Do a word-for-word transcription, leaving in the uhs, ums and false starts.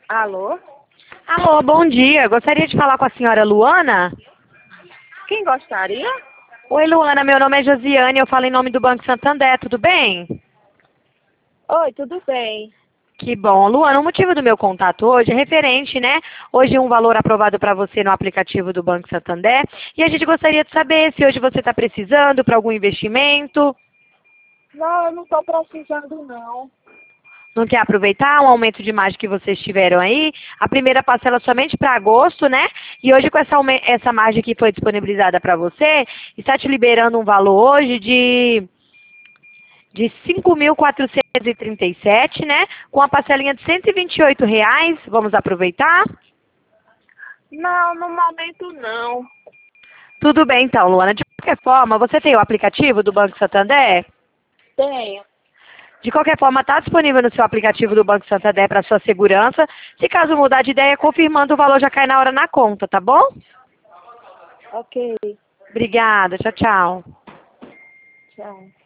Alô? Alô, bom dia. Gostaria de falar com a senhora Luana? Quem gostaria? Oi, Luana, meu nome é Josiane, eu falo em nome do Banco Santander, tudo bem? Oi, tudo bem? Que bom. Luana, o motivo do meu contato hoje é referente, né? Hoje um valor aprovado para você no aplicativo do Banco Santander. E a gente gostaria de saber se hoje você está precisando para algum investimento. Não, eu não estou precisando, não. Não quer aproveitar um aumento de margem que vocês tiveram aí? A primeira parcela somente para agosto, né? E hoje com essa, aume- essa margem que foi disponibilizada para você, está te liberando um valor hoje de, de cinco mil quatrocentos e trinta e sete, né? Com a parcelinha de cento e vinte e oito reais. Vamos aproveitar? Não, no momento não. Tudo bem então, Luana. De qualquer forma, você tem o aplicativo do Banco Santander? Tenho. De qualquer forma, está disponível no seu aplicativo do Banco Santander para sua segurança. Se caso mudar de ideia, confirmando o valor já cai na hora na conta, tá bom? Ok, Obrigada, tchau, tchau. tchau.